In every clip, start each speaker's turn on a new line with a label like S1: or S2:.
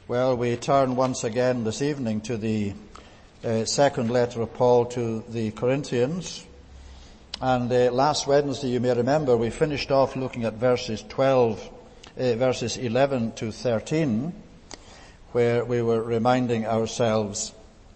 S1: Well, we turn once again this evening to the second letter of Paul to the Corinthians. And last Wednesday, you may remember, we finished off looking at verses 11 to 13, where we were reminding ourselves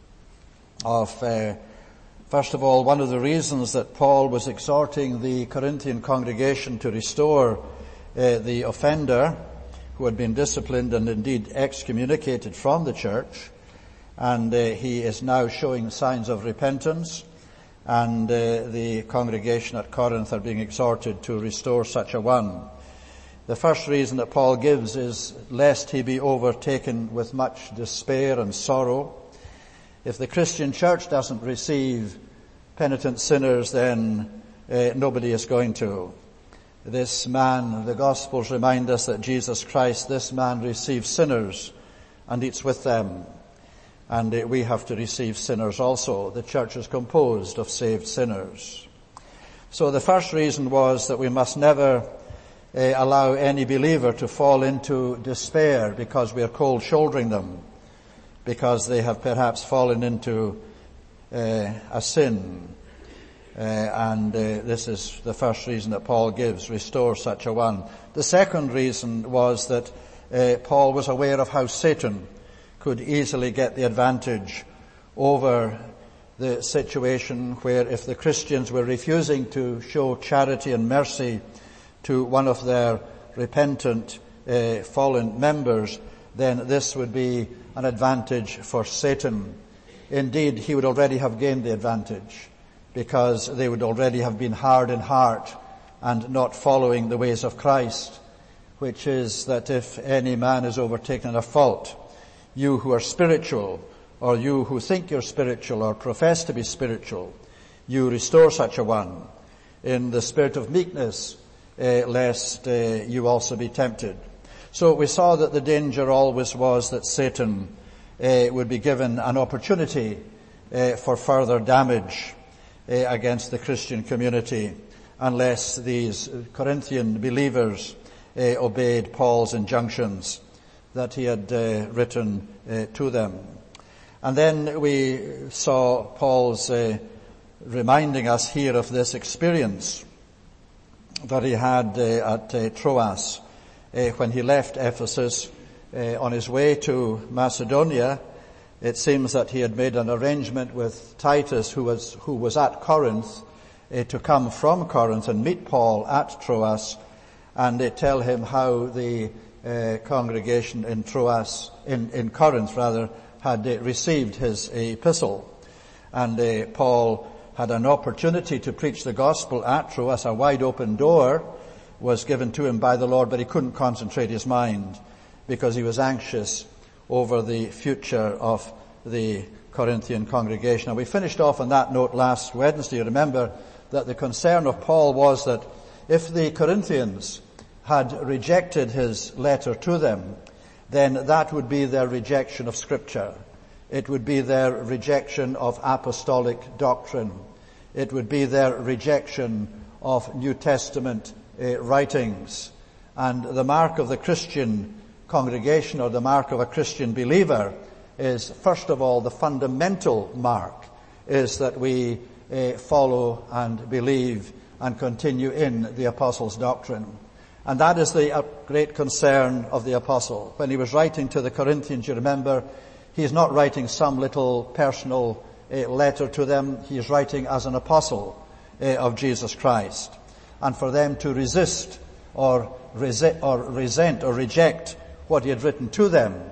S1: of, first of all, one of the reasons that Paul was exhorting the Corinthian congregation to restore the offender who had been disciplined and indeed excommunicated from the church, and he is now showing signs of repentance, and the congregation at Corinth are being exhorted to restore such a one. The first reason that Paul gives is lest he be overtaken with much despair and sorrow. If the Christian church doesn't receive penitent sinners, then nobody is going to. This man, the Gospels remind us that Jesus Christ, this man receives sinners and eats with them. And we have to receive sinners also. The church is composed of saved sinners. So the first reason was that we must never allow any believer to fall into despair because we are cold-shouldering them, because they have perhaps fallen into a sin. And this is the first reason that Paul gives, restore such a one. The second reason was that Paul was aware of how Satan could easily get the advantage over the situation where if the Christians were refusing to show charity and mercy to one of their repentant fallen members, then this would be an advantage for Satan. Indeed, he would already have gained the advantage, because they would already have been hard in heart and not following the ways of Christ, which is that if any man is overtaken in a fault, you who are spiritual, or you who think you're spiritual or profess to be spiritual, you restore such a one in the spirit of meekness, lest you also be tempted. So we saw that the danger always was that Satan would be given an opportunity for further damage against the Christian community unless these Corinthian believers obeyed Paul's injunctions that he had written to them. And then we saw Paul's reminding us here of this experience that he had at Troas when he left Ephesus on his way to Macedonia. It seems that he had made an arrangement with Titus, who was at Corinth, to come from Corinth and meet Paul at Troas, and they tell him how the congregation in Troas, in Corinth rather, had received his epistle. And Paul had an opportunity to preach the gospel at Troas. A wide open door was given to him by the Lord, but he couldn't concentrate his mind because he was anxious over the future of the Corinthian congregation. Now, we finished off on that note last Wednesday. You remember that the concern of Paul was that if the Corinthians had rejected his letter to them, then that would be their rejection of Scripture. It would be their rejection of apostolic doctrine. It would be their rejection of New Testament writings. And the mark of the Christian congregation, or the mark of a Christian believer, is first of all, the fundamental mark is that we follow and believe and continue in the apostles' doctrine. And that is the great concern of the apostle. When he was writing to the Corinthians, you remember, he's not writing some little personal letter to them. He is writing as an apostle of Jesus Christ. And for them to resist or resent or reject what he had written to them,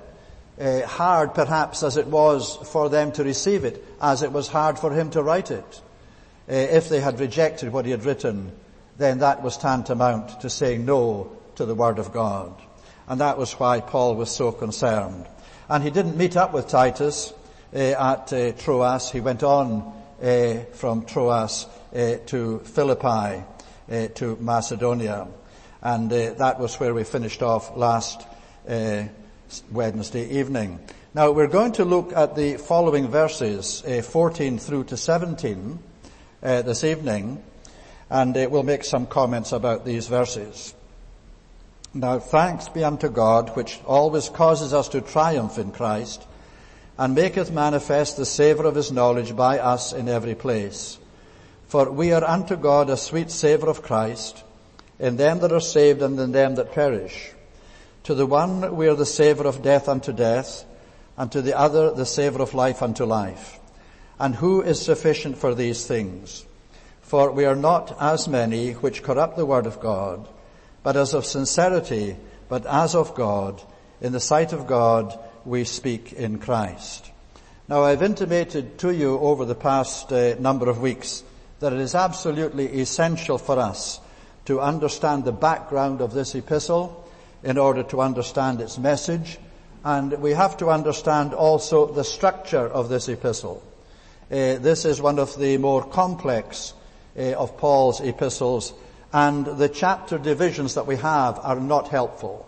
S1: hard perhaps as it was for them to receive it, as it was hard for him to write it. If they had rejected what he had written, then that was tantamount to saying no to the Word of God. And that was why Paul was so concerned. And he didn't meet up with Titus at Troas. He went on from Troas to Philippi, to Macedonia. And that was where we finished off last Wednesday evening. Now we're going to look at the following verses, 14 through to 17, this evening, and we'll make some comments about these verses. Now thanks be unto God, which always causes us to triumph in Christ, and maketh manifest the savour of his knowledge by us in every place. For we are unto God a sweet savour of Christ, in them that are saved and in them that perish. To the one we are the savour of death unto death, and to the other the savour of life unto life. And who is sufficient for these things? For we are not as many which corrupt the word of God, but as of sincerity, but as of God, in the sight of God we speak in Christ. Now I've intimated to you over the past number of weeks that it is absolutely essential for us to understand the background of this epistle in order to understand its message, and we have to understand also the structure of this epistle. This is one of the more complex of Paul's epistles, and the chapter divisions that we have are not helpful.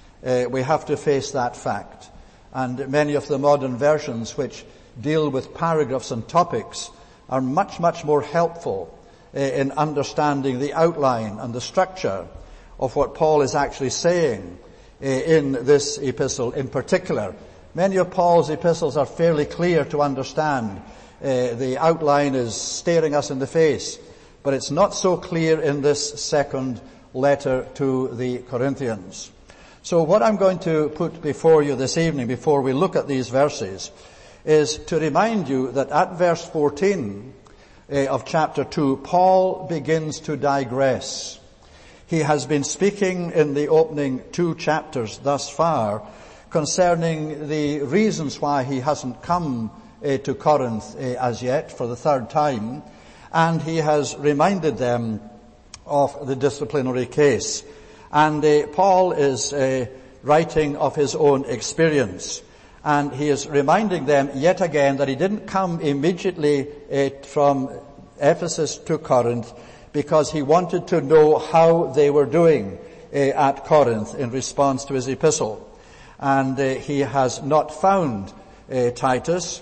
S1: We have to face that fact. And many of the modern versions which deal with paragraphs and topics are much, much more helpful in understanding the outline and the structure of what Paul is actually saying in this epistle in particular. Many of Paul's epistles are fairly clear to understand. The outline is staring us in the face, but it's not so clear in this second letter to the Corinthians. So what I'm going to put before you this evening, before we look at these verses, is to remind you that at verse 14 of chapter 2, Paul begins to digress. He has been speaking in the opening 2 chapters thus far concerning the reasons why he hasn't come to Corinth as yet for the third time, and he has reminded them of the disciplinary case. And Paul is writing of his own experience, and he is reminding them yet again that he didn't come immediately from Ephesus to Corinth because he wanted to know how they were doing at Corinth in response to his epistle. And he has not found Titus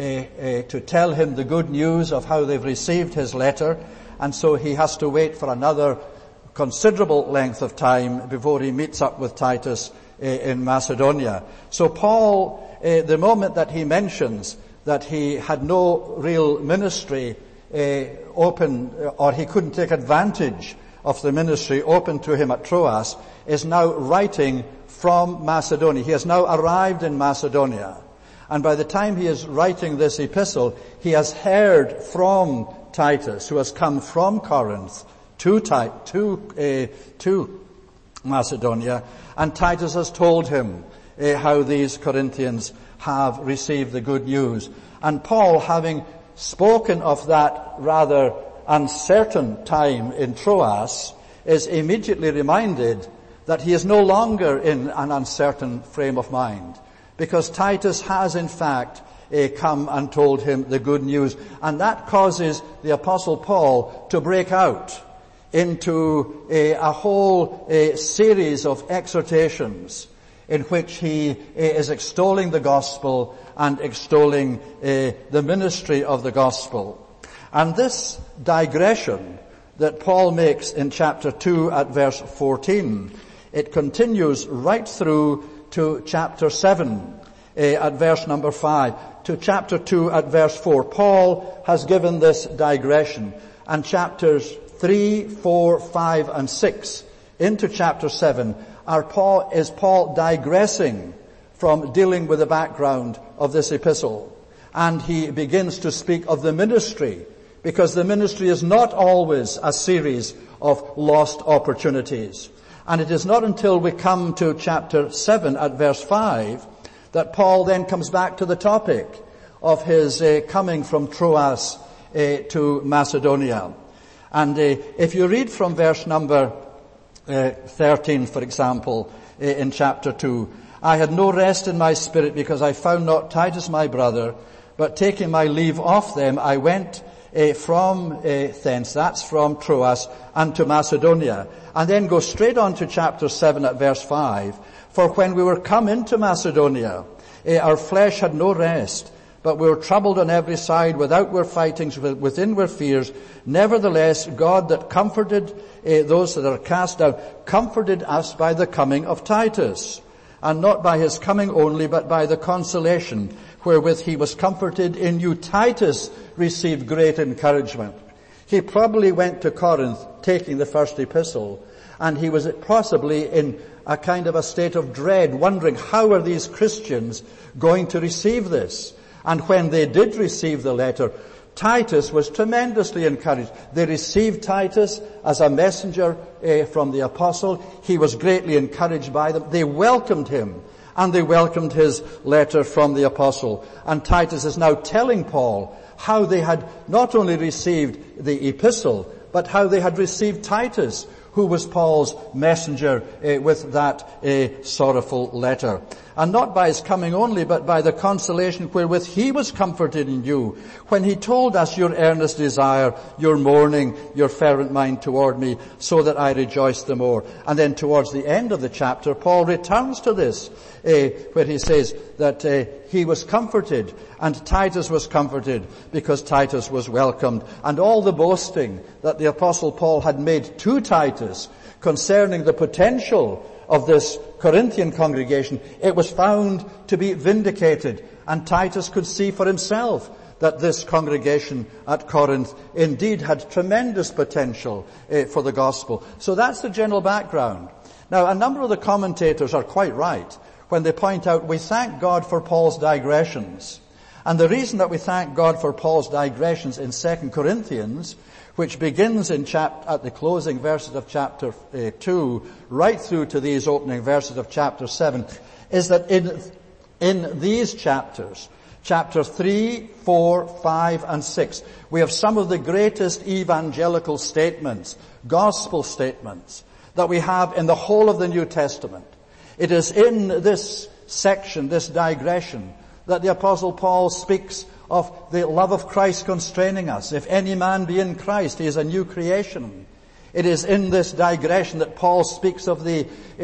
S1: to tell him the good news of how they've received his letter, and so he has to wait for another considerable length of time before he meets up with Titus in Macedonia. So Paul, the moment that he mentions that he had no real ministry open, or he couldn't take advantage of the ministry open to him at Troas, is now writing from Macedonia. He has now arrived in Macedonia. And by the time he is writing this epistle, he has heard from Titus, who has come from Corinth to Macedonia, and Titus has told him how these Corinthians have received the good news. And Paul, having spoken of that rather uncertain time in Troas, is immediately reminded that he is no longer in an uncertain frame of mind, because Titus has in fact come and told him the good news. And that causes the Apostle Paul to break out into a whole series of exhortations in which he is extolling the gospel and extolling the ministry of the gospel. And this digression that Paul makes in chapter 2 at verse 14, it continues right through to chapter 7 at verse number 5, to chapter 2 at verse 4. Paul has given this digression, and chapters 3, 4, 5, and 6 into chapter 7 is Paul digressing from dealing with the background of this epistle. And he begins to speak of the ministry, because the ministry is not always a series of lost opportunities. And it is not until we come to chapter 7 at verse 5 that Paul then comes back to the topic of his coming from Troas to Macedonia. And if you read from verse number 13, for example, in chapter 2, I had no rest in my spirit because I found not Titus my brother, but taking my leave of them, I went from thence, that's from Troas, unto Macedonia. And then go straight on to chapter 7 at verse 5. For when we were come into Macedonia, our flesh had no rest, But we were troubled on every side, without were fightings, within were fears. Nevertheless, God that comforted those that are cast down, comforted us by the coming of Titus. And not by his coming only, but by the consolation wherewith he was comforted in you. Titus received great encouragement. He probably went to Corinth taking the first epistle, and he was possibly in a kind of a state of dread, wondering how are these Christians going to receive this? And when they did receive the letter, Titus was tremendously encouraged. They received Titus as a messenger from the apostle. He was greatly encouraged by them. They welcomed him, and they welcomed his letter from the apostle. And Titus is now telling Paul how they had not only received the epistle, but how they had received Titus, who was Paul's messenger with that sorrowful letter. And not by his coming only, but by the consolation wherewith he was comforted in you, when he told us your earnest desire, your mourning, your fervent mind toward me, so that I rejoiced the more. And then towards the end of the chapter, Paul returns to this, where he says that he was comforted, and Titus was comforted, because Titus was welcomed. And all the boasting that the apostle Paul had made to Titus concerning the potential of this Corinthian congregation, it was found to be vindicated, and Titus could see for himself that this congregation at Corinth indeed had tremendous potential for the gospel. So that's the general background. Now, a number of the commentators are quite right when they point out we thank God for Paul's digressions. And the reason that we thank God for Paul's digressions in 2 Corinthians, which begins at the closing verses of chapter 2, right through to these opening verses of chapter 7, is that in these chapters, chapter 3, 4, 5, and 6, we have some of the greatest evangelical statements, gospel statements, that we have in the whole of the New Testament. It is in this section, this digression, that the Apostle Paul speaks of the love of Christ constraining us. If any man be in Christ, he is a new creation. It is in this digression that Paul speaks of the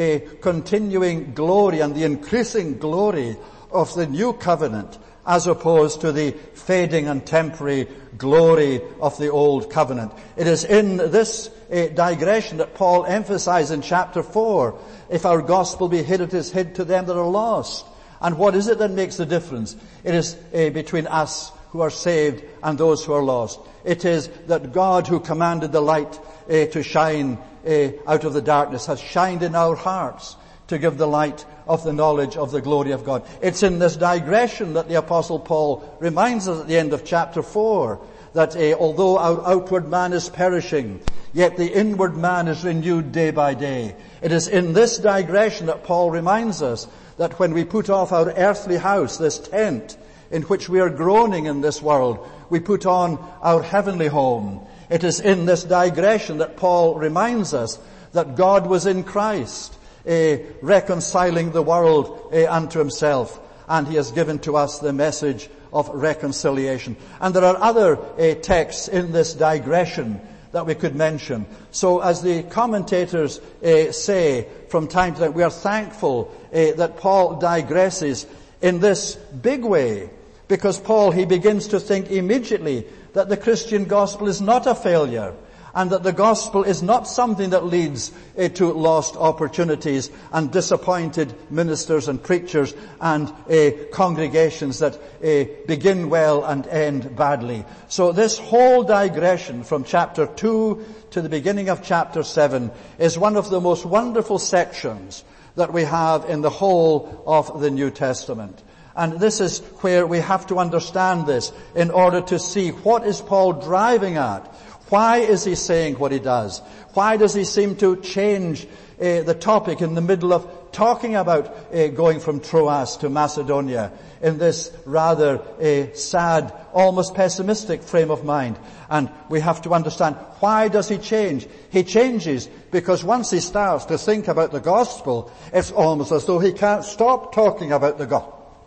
S1: continuing glory and the increasing glory of the new covenant, as opposed to the fading and temporary glory of the old covenant. It is in this digression that Paul emphasizes in chapter 4, if our gospel be hid, it is hid to them that are lost. And what is it that makes the difference? It is between us who are saved and those who are lost. It is that God, who commanded the light to shine out of the darkness, has shined in our hearts to give the light of the knowledge of the glory of God. It's in this digression that the Apostle Paul reminds us at the end of chapter 4 that although our outward man is perishing, yet the inward man is renewed day by day. It is in this digression that Paul reminds us that when we put off our earthly house, this tent in which we are groaning in this world, we put on our heavenly home. It is in this digression that Paul reminds us that God was in Christ, reconciling the world unto himself, and he has given to us the message of reconciliation. And there are other texts in this digression that we could mention. So as the commentators say from time to time, we are thankful that Paul digresses in this big way, because Paul, he begins to think immediately that the Christian gospel is not a failure, and that the gospel is not something that leads to lost opportunities and disappointed ministers and preachers and congregations that begin well and end badly. So this whole digression from chapter 2 to the beginning of chapter 7 is one of the most wonderful sections that we have in the whole of the New Testament. And this is where we have to understand this in order to see what is Paul driving at. Why is he saying what he does? Why does he seem to change the topic in the middle of talking about going from Troas to Macedonia in this rather sad, almost pessimistic frame of mind? And we have to understand, why does he change? He changes because once he starts to think about the gospel, it's almost as though he can't stop talking about the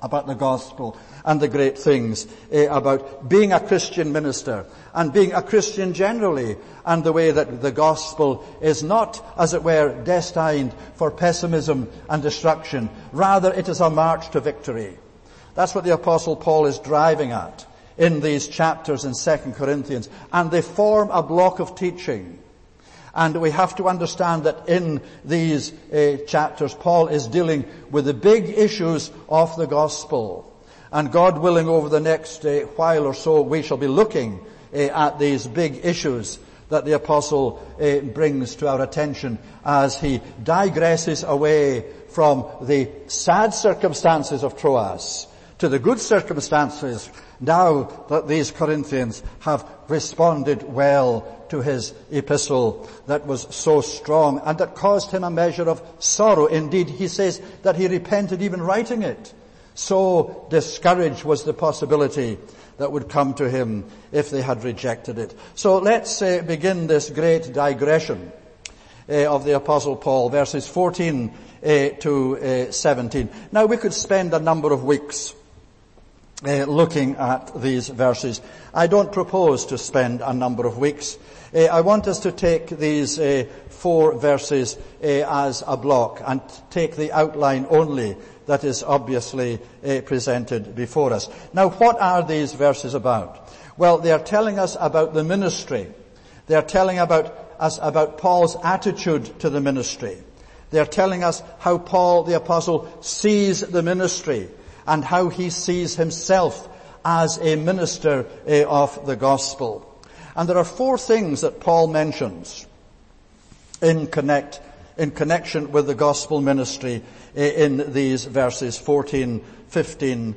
S1: gospel and the great things about being a Christian minister and being a Christian generally, and the way that the gospel is not, as it were, destined for pessimism and destruction. Rather, it is a march to victory. That's what the Apostle Paul is driving at in these chapters in 2 Corinthians. And they form a block of teaching. And we have to understand that in these chapters, Paul is dealing with the big issues of the gospel. And God willing, over the next while or so, we shall be looking at these big issues that the apostle brings to our attention as he digresses away from the sad circumstances of Troas to the good circumstances now that these Corinthians have responded well to his epistle that was so strong and that caused him a measure of sorrow. Indeed, he says that he repented even writing it. So discouraged was the possibility that would come to him if they had rejected it. So let's begin this great digression of the Apostle Paul, verses 14 to 17. Now we could spend a number of weeks looking at these verses. I don't propose to spend a number of weeks. I want us to take these 4 verses as a block and take the outline only that is obviously presented before us. Now, what are these verses about? Well, they are telling us about the ministry. They are telling us about Paul's attitude to the ministry. They are telling us how Paul the apostle sees the ministry and how he sees himself as a minister of the gospel. And there are 4 things that Paul mentions in connection with the gospel ministry in these verses 14, 15,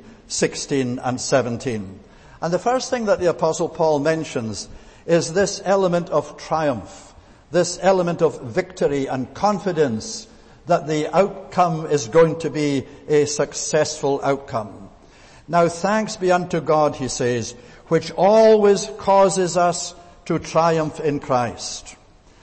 S1: 16 and 17. And the first thing that the Apostle Paul mentions is this element of triumph, this element of victory and confidence that the outcome is going to be a successful outcome. Now thanks be unto God, he says, which always causes us to triumph in Christ,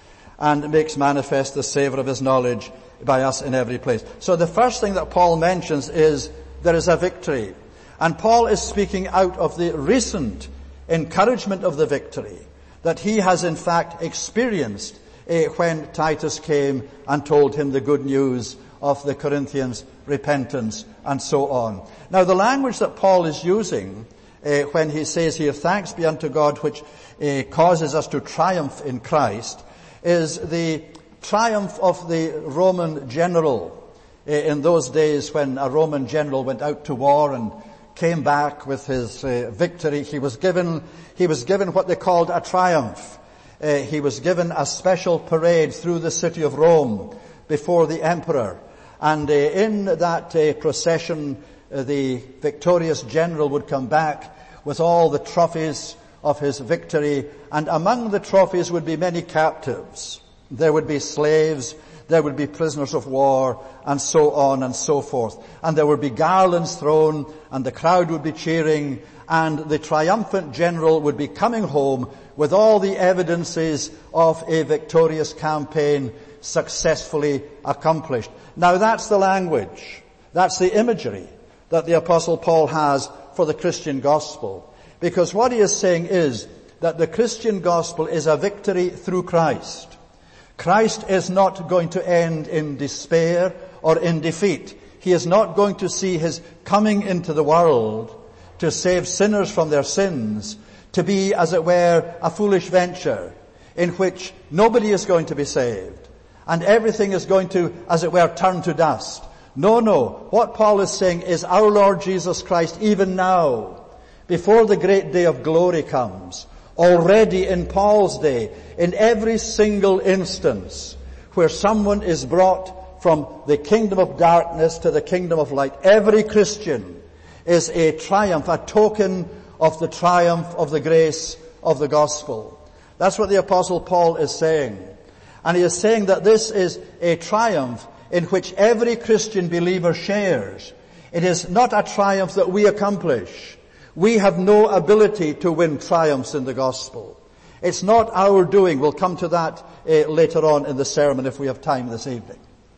S1: and makes manifest the savour of his knowledge by us in every place. So the first thing that Paul mentions is there is a victory. And Paul is speaking out of the recent encouragement of the victory that he has in fact experienced when Titus came and told him the good news of the Corinthians' repentance and so on. Now the language that Paul is using when he says here, thanks be unto God which causes us to triumph in Christ, is the triumph of the Roman general. In those days when a Roman general went out to war and came back with his victory, he was given what they called a triumph. He was given a special parade through the city of Rome before the emperor. And in that procession, the victorious general would come back with all the trophies of his victory, and among the trophies would be many captives. There would be slaves, there would be prisoners of war, and so on and so forth. And there would be garlands thrown, and the crowd would be cheering, and the triumphant general would be coming home with all the evidences of a victorious campaign successfully accomplished. Now that's the language, that's the imagery that the Apostle Paul has for the Christian gospel. Because what he is saying is that the Christian gospel is a victory through Christ. Christ is not going to end in despair or in defeat. He is not going to see his coming into the world to save sinners from their sins to be, as it were, a foolish venture in which nobody is going to be saved and everything is going to, as it were, turn to dust. No. What Paul is saying is our Lord Jesus Christ, even now, before the great day of glory comes, already in Paul's day, in every single instance where someone is brought from the kingdom of darkness to the kingdom of light, every Christian is a triumph, a token of the triumph of the grace of the gospel. That's what the Apostle Paul is saying. And he is saying that this is a triumph in which every Christian believer shares. It is not a triumph that we accomplish. We have no ability to win triumphs in the gospel. It's not our doing. We'll come to that later on in the sermon if we have time this evening.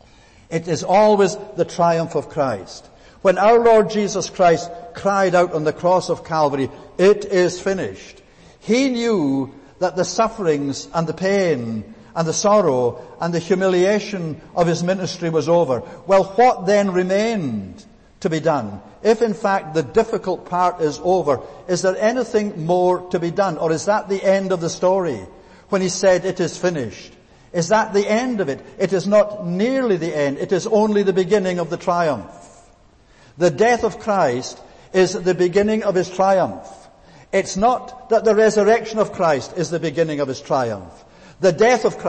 S1: It is always the triumph of Christ. When our Lord Jesus Christ cried out on the cross of Calvary, "It is finished," he knew that the sufferings and the pain and the sorrow and the humiliation of his ministry was over. Well, what then remained to be done? If in fact the difficult part is over, is there anything more to be done? Or is that the end of the story? When he said it is finished. Is that the end of it? It is not nearly the end. It is only the beginning of the triumph. The death of Christ is the beginning of his triumph. It's not that the resurrection of Christ is the beginning of his triumph. The death of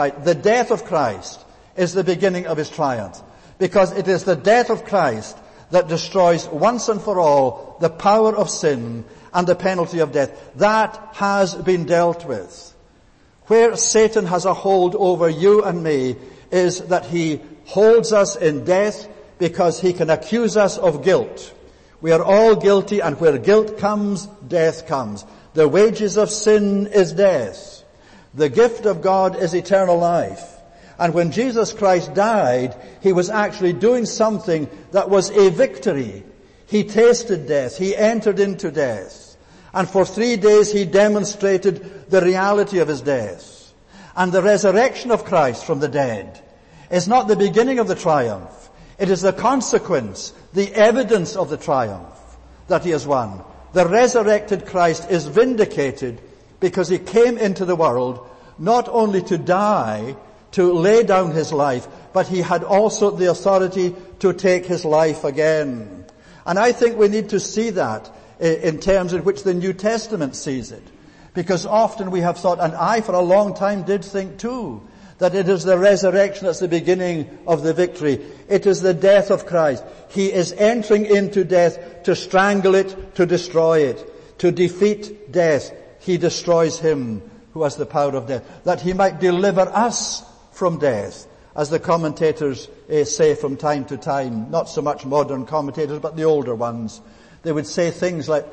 S1: Christ is the beginning of his triumph. Because it is the death of Christ that destroys once and for all the power of sin and the penalty of death. That has been dealt with. Where Satan has a hold over you and me is that he holds us in death because he can accuse us of guilt. We are all guilty, and where guilt comes, death comes. The wages of sin is death. The gift of God is eternal life. And when Jesus Christ died, he was actually doing something that was a victory. He tasted death. He entered into death. And for 3 days he demonstrated the reality of his death. And the resurrection of Christ from the dead is not the beginning of the triumph. It is the consequence, the evidence of the triumph that he has won. The resurrected Christ is vindicated because he came into the world not only to die, to lay down his life, but he had also the authority to take his life again. And I think we need to see that in terms in which the New Testament sees it. Because often we have thought, and I for a long time did think too, that it is the resurrection that's the beginning of the victory. It is the death of Christ. He is entering into death to strangle it, to destroy it, to defeat death. He destroys him who has the power of death, that he might deliver us from death, as the commentators say from time to time, not so much modern commentators, but the older ones. They would say things like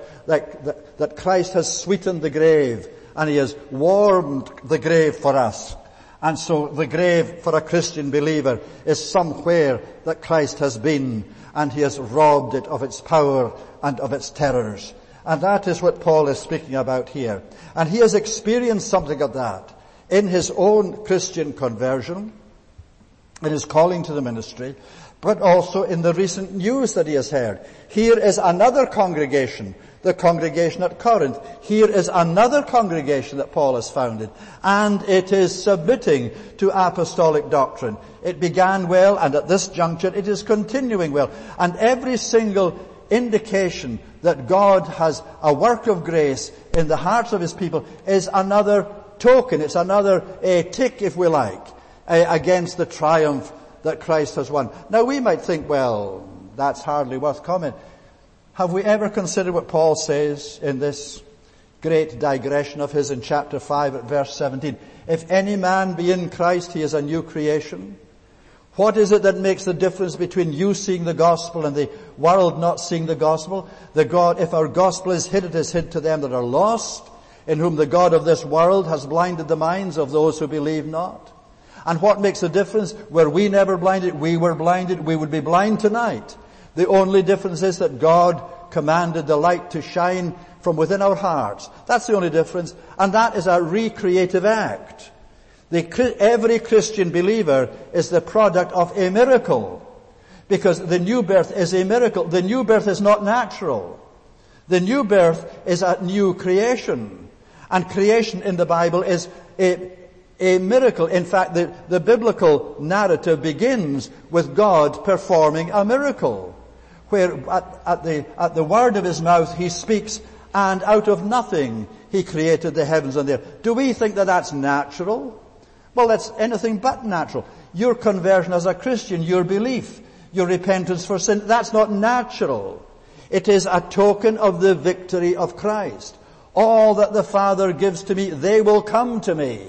S1: that Christ has sweetened the grave and he has warmed the grave for us. And so the grave for a Christian believer is somewhere that Christ has been, and he has robbed it of its power and of its terrors. And that is what Paul is speaking about here. And he has experienced something of that in his own Christian conversion, in his calling to the ministry, but also in the recent news that he has heard. Here is another congregation, the congregation at Corinth. Here is another congregation that Paul has founded, and it is submitting to apostolic doctrine. It began well, and at this juncture it is continuing well. And every single indication that God has a work of grace in the hearts of his people is another token. It's another tick, if we like, against the triumph that Christ has won. Now we might think, well, that's hardly worth comment. Have we ever considered what Paul says in this great digression of his in chapter 5 at verse 17? If any man be in Christ, he is a new creation. What is it that makes the difference between you seeing the gospel and the world not seeing the gospel? If our gospel is hid, it is hid to them that are lost, in whom the God of this world has blinded the minds of those who believe not. And what makes the difference? Were we never blinded? We were blinded. We would be blind tonight. The only difference is that God commanded the light to shine from within our hearts. That's the only difference. And that is a recreative act. Every Christian believer is the product of a miracle. Because the new birth is a miracle. The new birth is not natural. The new birth is a new creation. And creation in the Bible is a miracle. In fact, the biblical narrative begins with God performing a miracle, where at the word of his mouth he speaks, and out of nothing he created the heavens and the earth. Do we think that that's natural? Well, that's anything but natural. Your conversion as a Christian, your belief, your repentance for sin, that's not natural. It is a token of the victory of Christ. All that the Father gives to me, they will come to me,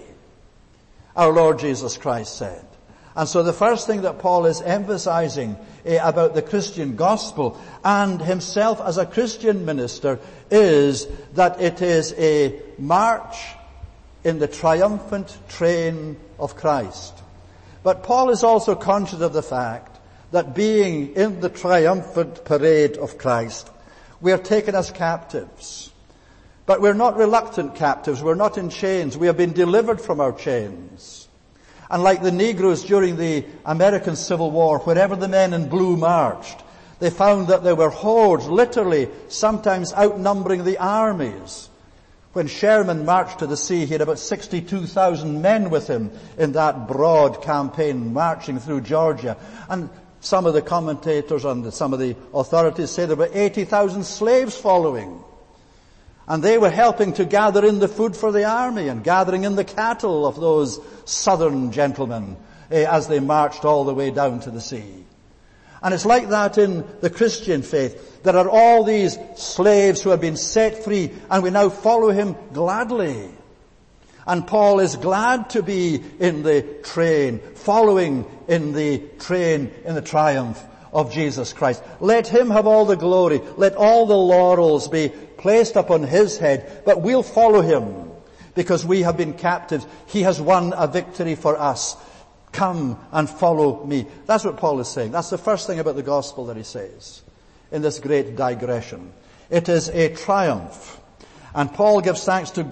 S1: our Lord Jesus Christ said. And so the first thing that Paul is emphasizing about the Christian gospel and himself as a Christian minister is that it is a march in the triumphant train of Christ. But Paul is also conscious of the fact that being in the triumphant parade of Christ, we are taken as captives. But we're not reluctant captives. We're not in chains. We have been delivered from our chains. And like the Negroes during the American Civil War, wherever the men in blue marched, They found that there were hordes, literally, sometimes outnumbering the armies. When Sherman marched to the sea, he had about 62,000 men with him in that broad campaign marching through Georgia. And some of the commentators and some of the authorities say there were 80,000 slaves following. And they were helping to gather in the food for the army and gathering in the cattle of those southern gentlemen as they marched all the way down to the sea. And it's like that in the Christian faith. There are all these slaves who have been set free, and we now follow him gladly. And Paul is glad to be in the train, following in the train in the triumph of Jesus Christ. Let him have all the glory. Let all the laurels be placed upon his head, but we'll follow him because we have been captives. He has won a victory for us. Come and follow me. That's what Paul is saying. That's the first thing about the gospel that he says in this great digression. It is a triumph. And Paul gives thanks to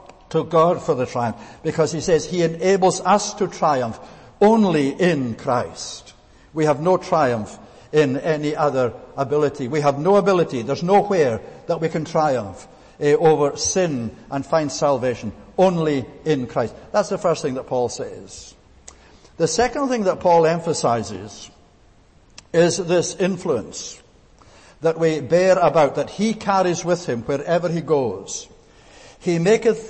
S1: God for the triumph, because he says he enables us to triumph only in Christ. We have no triumph in any other ability. We have no ability. There's nowhere that we can triumph over sin and find salvation. Only in Christ. That's the first thing that Paul says. The second thing that Paul emphasizes is this influence that we bear about, that he carries with him wherever he goes. He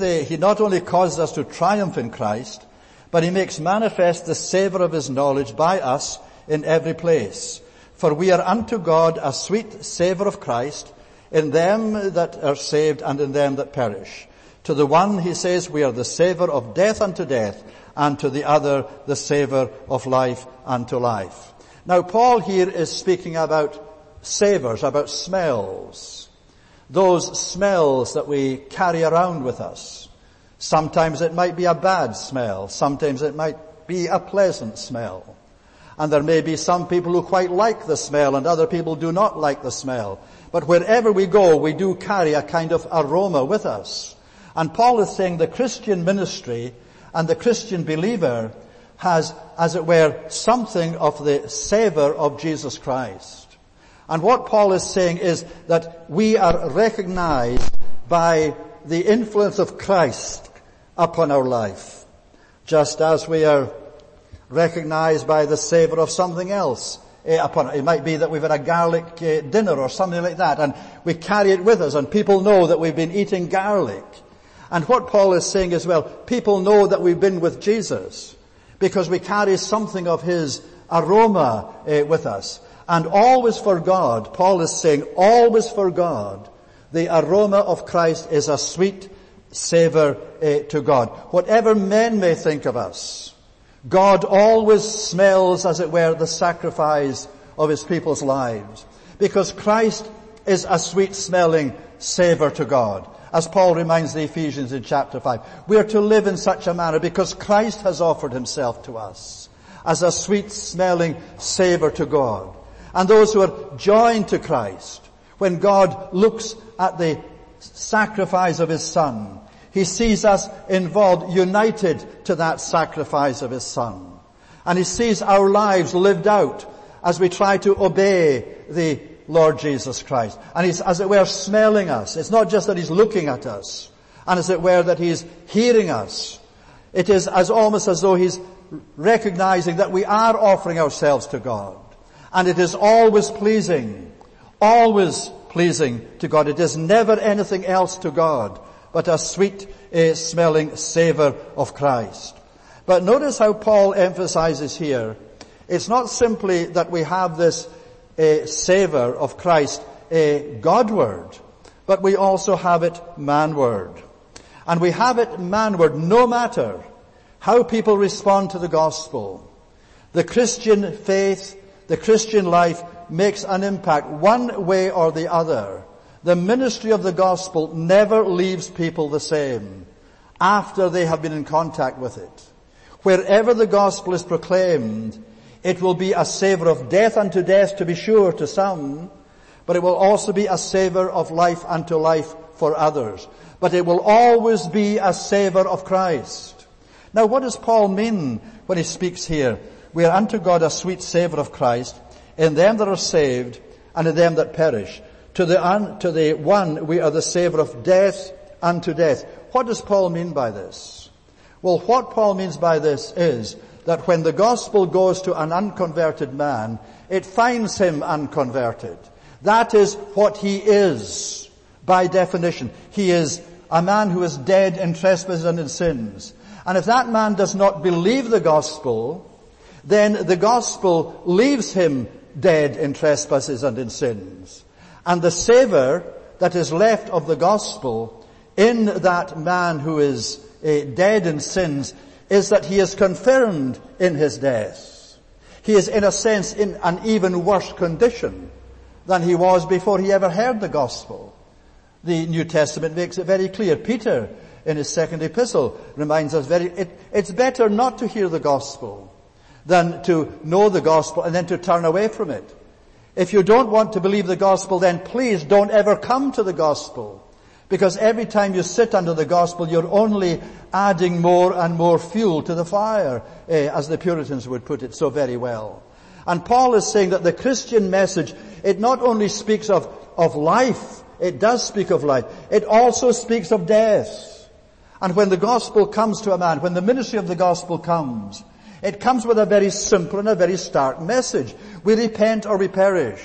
S1: not only causes us to triumph in Christ, but he makes manifest the savour of his knowledge by us in every place. For we are unto God a sweet savour of Christ in them that are saved and in them that perish. To the one, he says, we are the savour of death unto death, and to the other, the savour of life unto life. Now, Paul here is speaking about savours, about smells. Those smells that we carry around with us. Sometimes it might be a bad smell. Sometimes it might be a pleasant smell. And there may be some people who quite like the smell and other people do not like the smell. But wherever we go, we do carry a kind of aroma with us. And Paul is saying the Christian ministry and the Christian believer has, as it were, something of the savour of Jesus Christ. And what Paul is saying is that we are recognized by the influence of Christ upon our life, just as we are recognized by the savour of something else upon it. It might be that we've had a garlic dinner or something like that, and we carry it with us, and people know that we've been eating garlic. And what Paul is saying as well, people know that we've been with Jesus because we carry something of his aroma with us. And always for God, Paul is saying, always for God, the aroma of Christ is a sweet savour to God. Whatever men may think of us, God always smells, as it were, the sacrifice of his people's lives. Because Christ is a sweet smelling savour to God. As Paul reminds the Ephesians in chapter 5, we are to live in such a manner because Christ has offered himself to us as a sweet smelling savour to God. And those who are joined to Christ, when God looks at the sacrifice of his Son, he sees us involved, united to that sacrifice of his Son. And he sees our lives lived out as we try to obey the Lord Jesus Christ. And he's, as it were, smelling us. It's not just that he's looking at us, and as it were, that he's hearing us. It is almost as though he's recognizing that we are offering ourselves to God. And it is always pleasing to God. It is never anything else to God but a sweet smelling savour of Christ. But notice how Paul emphasizes here, it's not simply that we have this savour of Christ, Godward, but we also have it manward. And we have it manward no matter how people respond to the gospel. The Christian faith, the Christian life makes an impact one way or the other. The ministry of the gospel never leaves people the same after they have been in contact with it. Wherever the gospel is proclaimed, it will be a savour of death unto death, to be sure, to some, but it will also be a savour of life unto life for others. But it will always be a savour of Christ. Now, what does Paul mean when he speaks here? We are unto God a sweet savour of Christ in them that are saved and in them that perish. To the one we are the savour of death unto death. What does Paul mean by this? Well, what Paul means by this is that when the gospel goes to an unconverted man, it finds him unconverted. That is what he is, by definition. He is a man who is dead in trespasses and in sins. And if that man does not believe the gospel, then the gospel leaves him dead in trespasses and in sins. And the savour that is left of the gospel in that man who is dead in sins is that he is confirmed in his death. He is in a sense in an even worse condition than he was before he ever heard the gospel. The New Testament makes it very clear. Peter, in his second epistle, reminds us it's better not to hear the gospel than to know the gospel and then to turn away from it. If you don't want to believe the gospel, then please don't ever come to the gospel. Because every time you sit under the gospel, you're only adding more and more fuel to the fire, as the Puritans would put it so very well. And Paul is saying that the Christian message, it not only speaks of life, it does speak of life, it also speaks of death. And when the gospel comes to a man, when the ministry of the gospel comes, it comes with a very simple and a very stark message. We repent or we perish.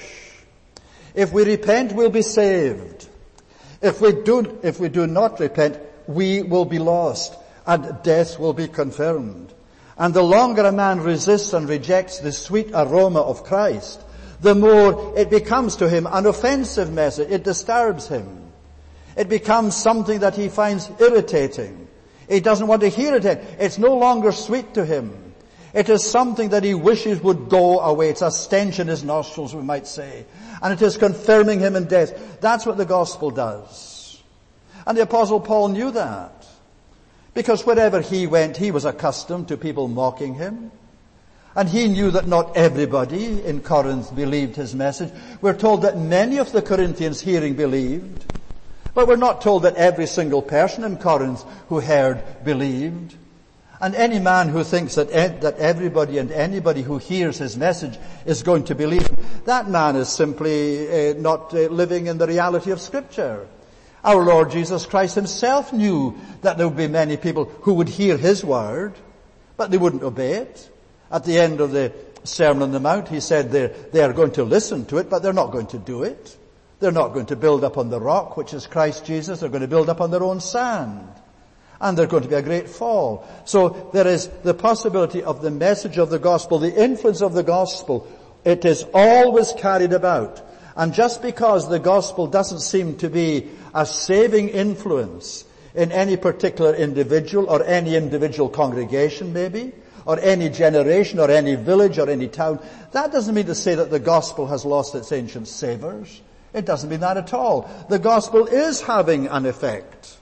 S1: If we repent, we'll be saved. If we do not repent, we will be lost, and death will be confirmed. And the longer a man resists and rejects the sweet aroma of Christ, the more it becomes to him an offensive message. It disturbs him. It becomes something that he finds irritating. He doesn't want to hear it. It's no longer sweet to him. It is something that he wishes would go away. It's a stench in his nostrils, we might say. And it is confirming him in death. That's what the gospel does. And the Apostle Paul knew that. Because wherever he went, he was accustomed to people mocking him. And he knew that not everybody in Corinth believed his message. We're told that many of the Corinthians hearing believed. But we're not told that every single person in Corinth who heard believed. And any man who thinks that everybody and anybody who hears his message is going to believe him, that man is simply not living in the reality of Scripture. Our Lord Jesus Christ himself knew that there would be many people who would hear his word, but they wouldn't obey it. At the end of the Sermon on the Mount, he said they are going to listen to it, but they're not going to do it. They're not going to build up on the rock, which is Christ Jesus. They're going to build up on their own sand. And there's going to be a great fall. So there is the possibility of the message of the gospel, the influence of the gospel. It is always carried about. And just because the gospel doesn't seem to be a saving influence in any particular individual or any individual congregation maybe, or any generation or any village or any town, that doesn't mean to say that the gospel has lost its ancient savours. It doesn't mean that at all. The gospel is having an effect.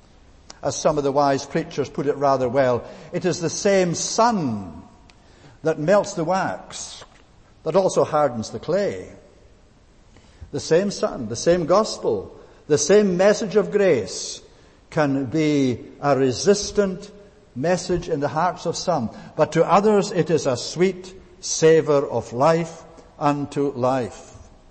S1: As some of the wise preachers put it rather well, it is the same sun that melts the wax that also hardens the clay. The same sun, the same gospel, the same message of grace can be a resistant message in the hearts of some, but to others it is a sweet savour of life unto life.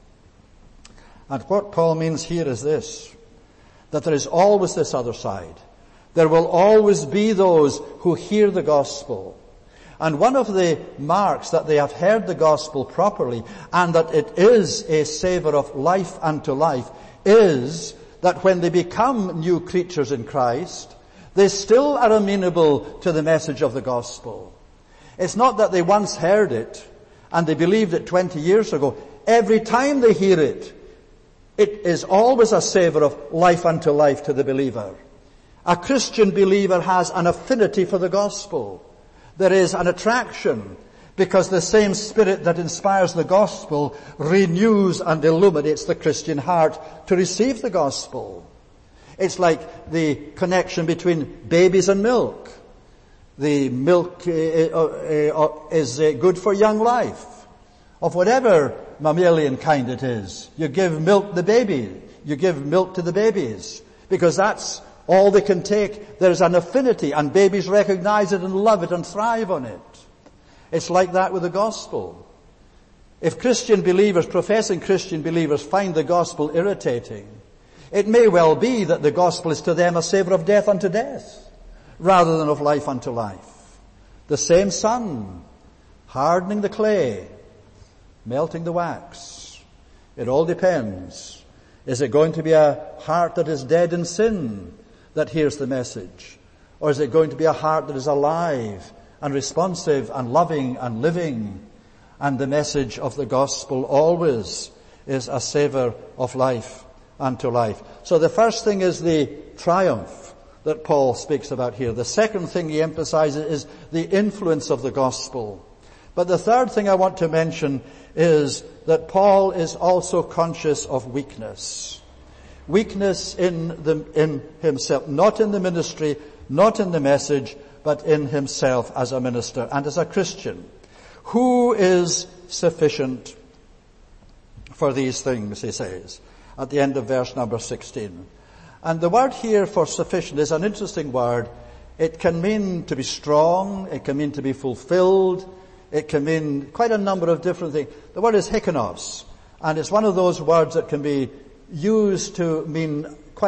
S1: And what Paul means here is this, that there is always this other side. There will always be those who hear the gospel. And one of the marks that they have heard the gospel properly and that it is a savour of life unto life is that when they become new creatures in Christ, they still are amenable to the message of the gospel. It's not that they once heard it and they believed it 20 years ago. Every time they hear it, it is always a savour of life unto life to the believer. A Christian believer has an affinity for the gospel. There is an attraction because the same Spirit that inspires the gospel renews and illuminates the Christian heart to receive the gospel. It's like the connection between babies and milk. The milk is good for young life, of whatever mammalian kind it is. You give milk to the baby. You give milk to the babies because that's all they can take. There's an affinity and babies recognize it and love it and thrive on it. It's like that with the gospel. If professing Christian believers find the gospel irritating, it may well be that the gospel is to them a savor of death unto death, rather than of life unto life. The same sun, hardening the clay, melting the wax. It all depends. Is it going to be a heart that is dead in sin that hears the message? Or is it going to be a heart that is alive and responsive and loving and living? And the message of the gospel always is a savor of life unto life. So the first thing is the triumph that Paul speaks about here. The second thing he emphasizes is the influence of the gospel. But the third thing I want to mention is that Paul is also conscious of weakness. Weakness in himself, not in the ministry, not in the message, but in himself as a minister and as a Christian. Who is sufficient for these things, he says, at the end of verse number 16. And the word here for sufficient is an interesting word. It can mean to be strong, it can mean to be fulfilled, it can mean quite a number of different things. The word is hikonos, and it's one of those words that can be used to mean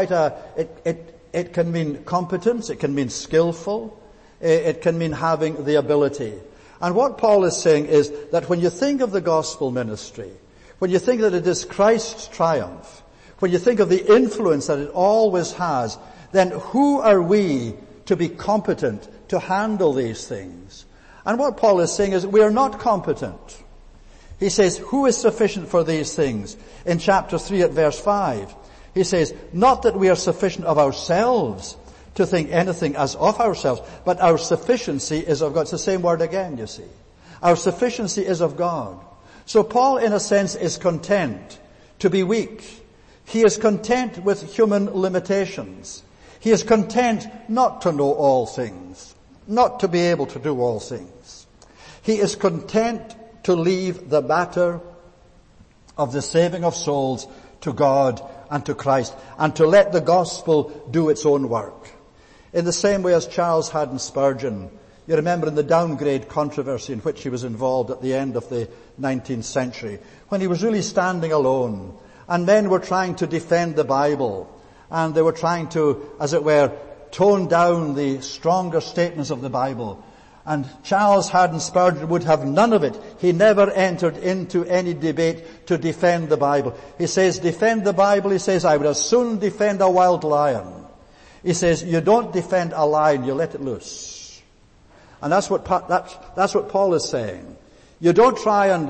S1: it can mean competence, it can mean skillful, it can mean having the ability. And what Paul is saying is that when you think of the gospel ministry, when you think that it is Christ's triumph, when you think of the influence that it always has, then who are we to be competent to handle these things? And what Paul is saying is we are not competent. He says, who is sufficient for these things? In chapter 3 at verse 5, he says, not that we are sufficient of ourselves to think anything as of ourselves, but our sufficiency is of God. It's the same word again, you see. Our sufficiency is of God. So Paul, in a sense, is content to be weak. He is content with human limitations. He is content not to know all things, not to be able to do all things. He is content to leave the matter of the saving of souls to God and to Christ, and to let the gospel do its own work. In the same way as Charles Haddon Spurgeon, you remember in the downgrade controversy in which he was involved at the end of the 19th century, when he was really standing alone, and men were trying to defend the Bible, and they were trying to, as it were, tone down the stronger statements of the Bible. And Charles Haddon Spurgeon would have none of it. He never entered into any debate to defend the Bible. He says, defend the Bible, he says, I would as soon defend a wild lion. He says, you don't defend a lion, you let it loose. And that's what Paul is saying. You don't try and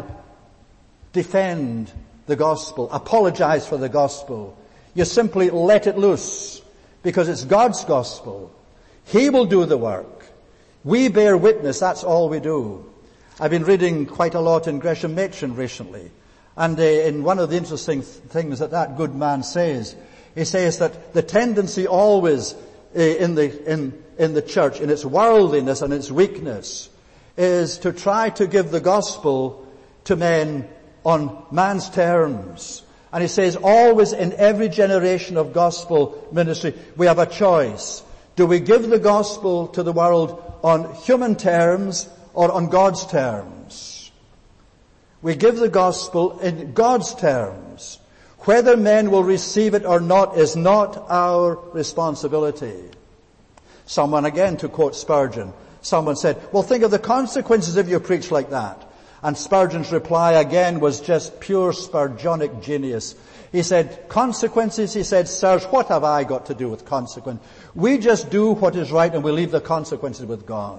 S1: defend the gospel, apologize for the gospel. You simply let it loose, because it's God's gospel. He will do the work. We bear witness, that's all we do. I've been reading quite a lot in Gresham Machen recently, and in one of the interesting things that good man says, he says that the tendency always in the church, in its worldliness and its weakness, is to try to give the gospel to men on man's terms. And he says always in every generation of gospel ministry, we have a choice. Do we give the gospel to the world on human terms or on God's terms? We give the gospel in God's terms. Whether men will receive it or not is not our responsibility. Someone, again, to quote Spurgeon, someone said, well, think of the consequences if you preach like that. And Spurgeon's reply again was just pure Spurgeonic genius. He said, consequences, he said, sirs, what have I got to do with consequence? We just do what is right and we leave the consequences with God.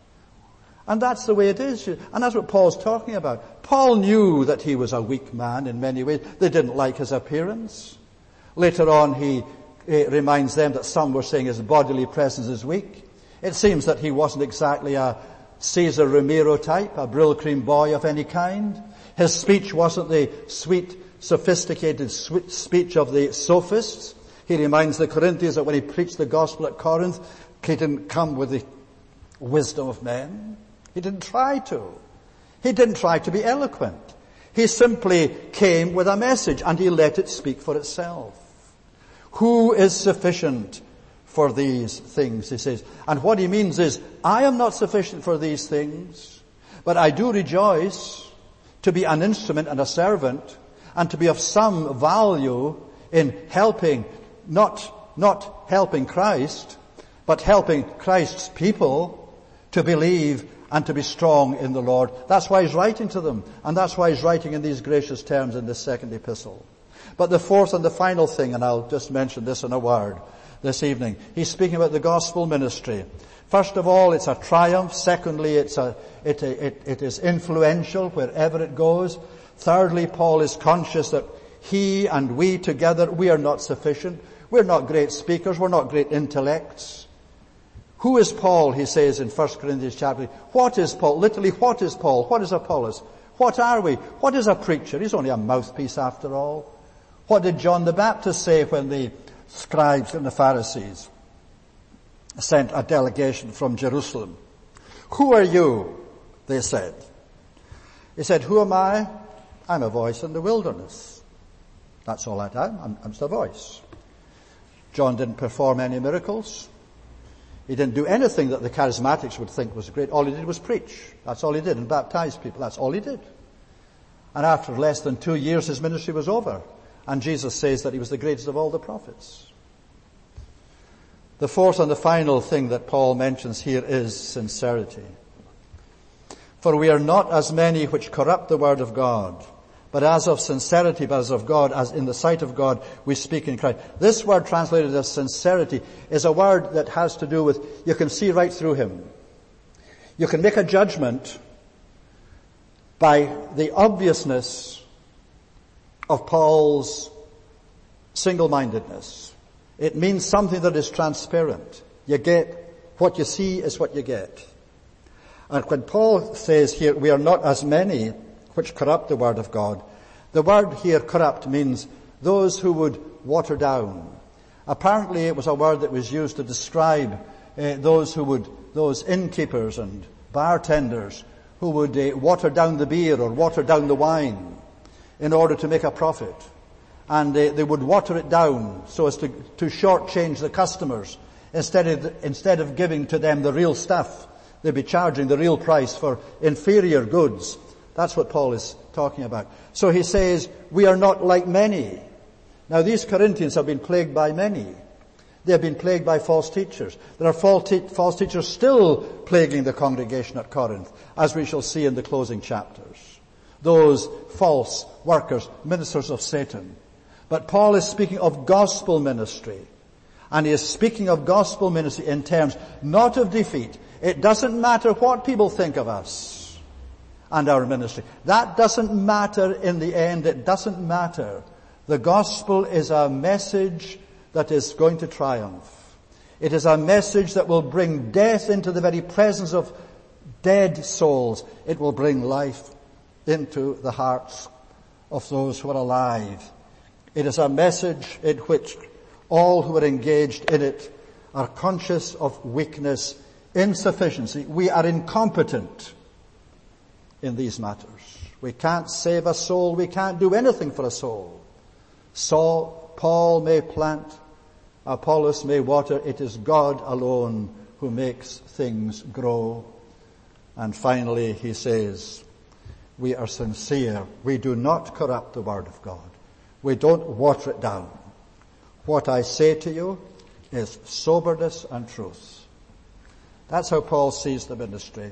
S1: And that's the way it is. And that's what Paul's talking about. Paul knew that he was a weak man in many ways. They didn't like his appearance. Later on, he reminds them that some were saying his bodily presence is weak. It seems that he wasn't exactly a Cesar Romero type, a Brill-Cream boy of any kind. His speech wasn't the sweet, sophisticated speech of the sophists. He reminds the Corinthians that when he preached the gospel at Corinth, he didn't come with the wisdom of men. He didn't try to. He didn't try to be eloquent. He simply came with a message and he let it speak for itself. Who is sufficient for these things, he says. And what he means is, I am not sufficient for these things, but I do rejoice to be an instrument and a servant, and to be of some value in helping, not helping Christ, but helping Christ's people to believe and to be strong in the Lord. That's why he's writing to them, and that's why he's writing in these gracious terms in this second epistle. But the fourth and the final thing, and I'll just mention this in a word this evening, he's speaking about the gospel ministry. First of all, it's a triumph. Secondly, it is influential wherever it goes. Thirdly, Paul is conscious that he and we together, we are not sufficient. We're not great speakers. We're not great intellects. Who is Paul, he says in 1 Corinthians chapter 3. What is Paul? Literally, what is Paul? What is Apollos? What are we? What is a preacher? He's only a mouthpiece after all. What did John the Baptist say when the scribes and the Pharisees sent a delegation from Jerusalem? Who are you? They said. He said, who am I? I'm a voice in the wilderness. That's all I am. I'm just a voice. John didn't perform any miracles. He didn't do anything that the charismatics would think was great. All he did was preach. That's all he did, and baptize people. That's all he did. And after less than 2 years, his ministry was over. And Jesus says that he was the greatest of all the prophets. The fourth and the final thing that Paul mentions here is sincerity. For we are not as many which corrupt the word of God, but as of sincerity, but as of God, as in the sight of God, we speak in Christ. This word translated as sincerity is a word that has to do with, you can see right through him. You can make a judgment by the obviousness of Paul's single-mindedness. It means something that is transparent. You get, what you see is what you get. And when Paul says here, we are not as many which corrupt the word of God, the word here corrupt means those who would water down. Apparently it was a word that was used to describe those innkeepers and bartenders who would water down the beer or water down the wine in order to make a profit. And they would water it down so as to shortchange the customers. Instead of giving to them the real stuff, they'd be charging the real price for inferior goods. That's what Paul is talking about. So he says, we are not like many. Now these Corinthians have been plagued by many. They have been plagued by false teachers. There are false teachers still plaguing the congregation at Corinth, as we shall see in the closing chapters. Those false workers, ministers of Satan. But Paul is speaking of gospel ministry. And he is speaking of gospel ministry in terms not of defeat. It doesn't matter what people think of us and our ministry. That doesn't matter in the end. It doesn't matter. The gospel is a message that is going to triumph. It is a message that will bring death into the very presence of dead souls. It will bring life into the hearts of those who are alive. It is a message in which all who are engaged in it are conscious of weakness, insufficiency. We are incompetent in these matters. We can't save a soul. We can't do anything for a soul. Paul may plant, Apollos may water. It is God alone who makes things grow. And finally, he says, we are sincere. We do not corrupt the word of God. We don't water it down. What I say to you is soberness and truth. That's how Paul sees the ministry.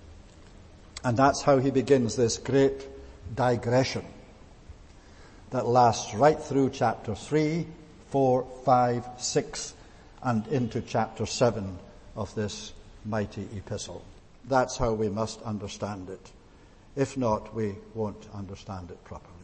S1: And that's how he begins this great digression that lasts right through chapter 3, 4, 5, 6, and into chapter 7 of this mighty epistle. That's how we must understand it. If not, we won't understand it properly.